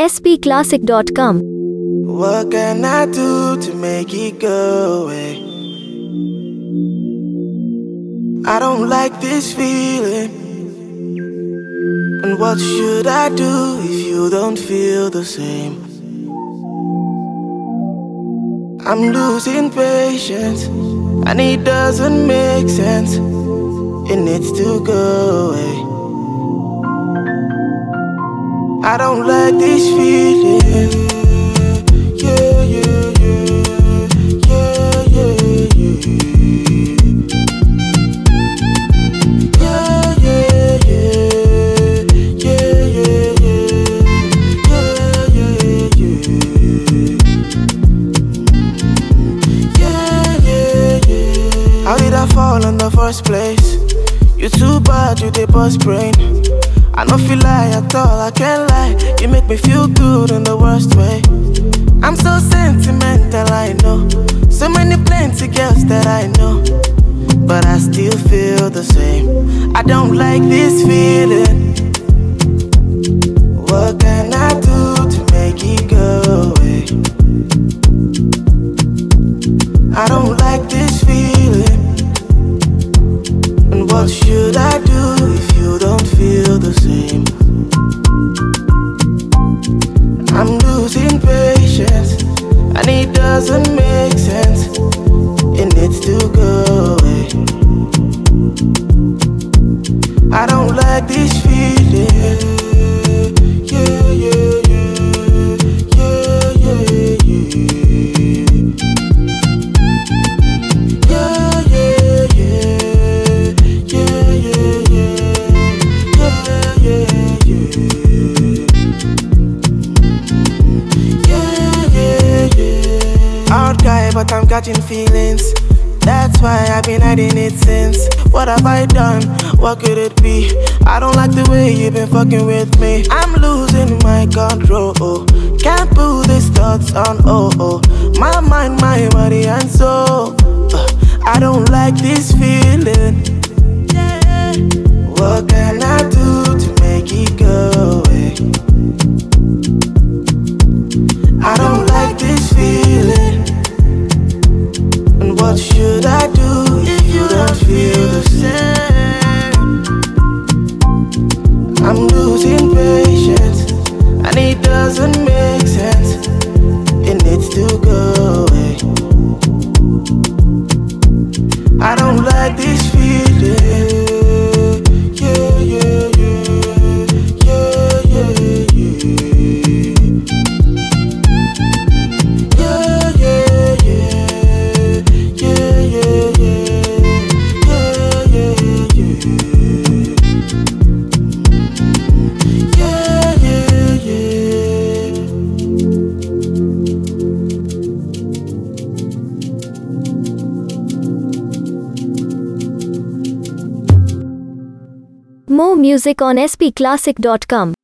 spclassic.com. What can I do to make it go away? I don't like this feeling. And what should I do if you don't feel the same? I'm losing patience, and it doesn't make sense. It needs to go away. I don't like this feeling. Yeah, yeah, yeah. Yeah, yeah, yeah. Yeah, yeah, yeah. Yeah, yeah, yeah. Yeah, yeah, yeah. How did I fall in the first place? You too bad, you dey bust brain. I don't feel like at all, I can't lie. You make me feel good in the worst way. I'm so sentimental, I know. So many plenty girls that I know, but I still feel the same. I don't like this feeling. What can I do to make it go away? I don't like this feeling. And what should I do if you don't feel the same? I'm losing patience, and it doesn't make sense. It needs to go away. I don't like this feeling. Yeah, yeah, yeah. Yeah, yeah, yeah. Yeah, yeah, yeah. Yeah, yeah, yeah. Yeah, yeah, yeah. Out guy, but I'm catching feelings. That's why I've been hiding it since. What have I done? What could it be? I don't like the way you've been fucking with me. I'm losing my control. Can't put these thoughts on. My mind, my body and soul. I don't like this feeling. Yeah. What can I do to make it go away? I don't like this feeling. And what should I do if you don't feel the same? I'm losing patience, and it doesn't make sense. It needs to go away. I don't like this feeling. Yeah, yeah, yeah. Yeah, yeah, yeah. Yeah, yeah, yeah. Yeah, yeah, yeah. Yeah, yeah, yeah. Yeah, yeah, yeah. More music on spclassic.com.